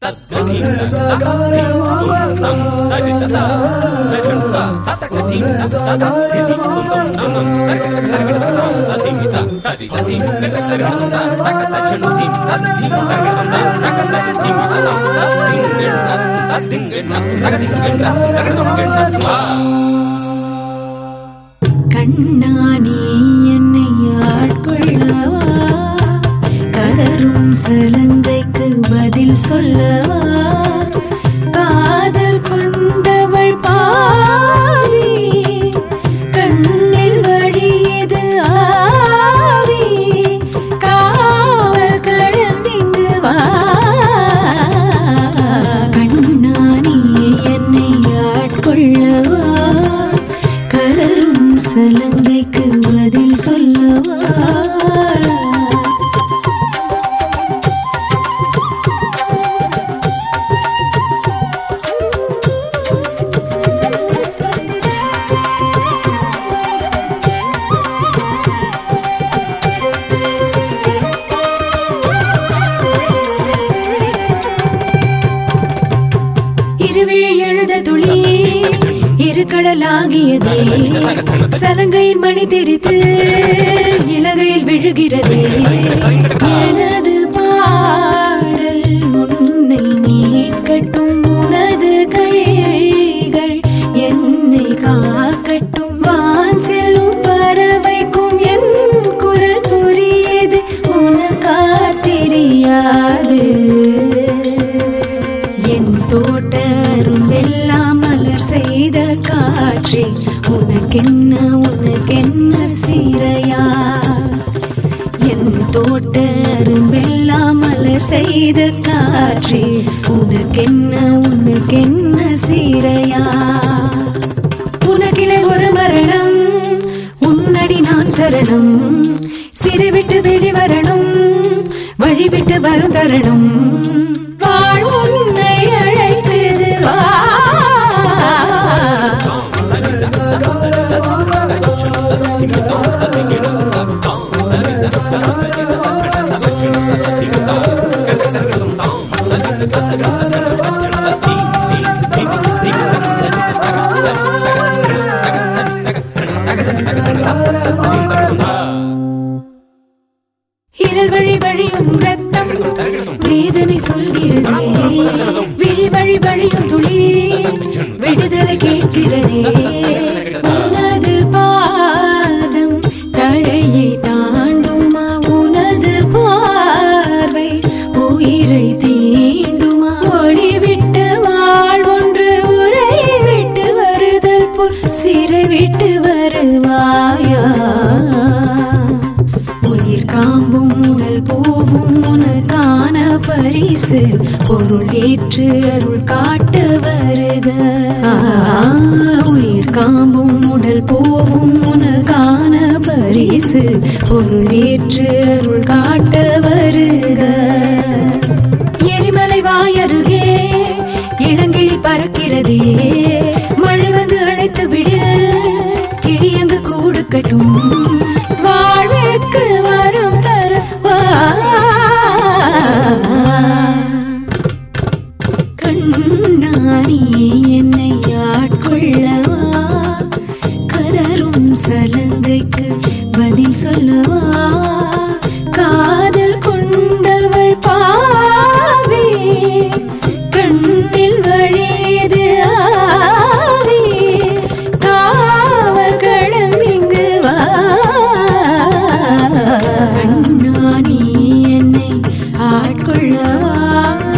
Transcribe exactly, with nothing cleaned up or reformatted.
கண்ணானே என்னை ஆட்கொள்ளவா, கதரும் சலங்கைக்கு பதில் சொல்லவா, காதல் கொண்டவள் பாவி, கண்ணில் வழியது ஆவி, காவல் கடந்திங்கு வா. கண்ணானே என்னை ஆட்கொள்ளவா, கதரும் சலங்கைக்கு பதில் சொல்லவா. இருவிழி எழுத துளி இரு கடலாகியதே, சலங்கையின் மணி தெரித்து இலகையில் விழுகிறதே. எனது பாடல் உன்னை மீட்கட்டும், உனது கைகள் என்னை காக்கட்டும். வான் செல்லும் பறவைக்கும் என் குரல் புரியுது, உனக்கா தெரியாது. என் தோட்ட அரும்பெல்லாம் மலர் செய்த காற்றே, உனக்கென்ன உனக்கென்ன சீரையா. என் தோட்ட அரும்பெல்லாம் மலர் செய்த காற்றே, உனக்கென்ன உனக்கென்ன சீரையா. உனக்கிலே ஒரு மரணம், உன்னடி நான் சரணம். சிறை விட்டு வெளி வரணும், வழிவிட்டு வரும் தருணம். வாழ்வுன்னை அழைத்தது வா. இரல் வழி வழியும் ரத்தம் வேதனை சொல்கிறதே, விழி வழி வழியும் துளி விடுதலை கேட்கிறதே. உனது பாதம் தடையை தாண்டுமா, உனது பார்வை உயிரை தீண்டுமா. ஒளிவிட்டு வாழ் ஒன்று உரை விட்டு வருதல் போல் சிறை விட்டு வருவாயா. உயிர் காம்பும் உடல் போவும் உனக்கான பரிசு, பொருள் ஏற்று அருள் காட்ட வருக. உயிர் காம்பும் உடல் போவும் உனக்கான பரிசு, பொருள் ஏற்று அருள் காட்ட வருக. எரிமலை வாயருகே இளங்கிளி பறக்கிறதே, மழை வந்து அழைத்து விடு, கிளியங்கு கூடுக்கட்டும். வாழ்வுக்கு வரம் தர வா. கண்ணானே என்னை ஆட்கொள்ளவா, கதரும் சலங்கைக்கு பதில் சொல்லவா, காதல் கொண்டவள் பாவி, கண்ணில் வழியது ஆவி, காவல் கடந்திங்கு வா. கண்ணானே என்னை ஆட்கொள்ளவா.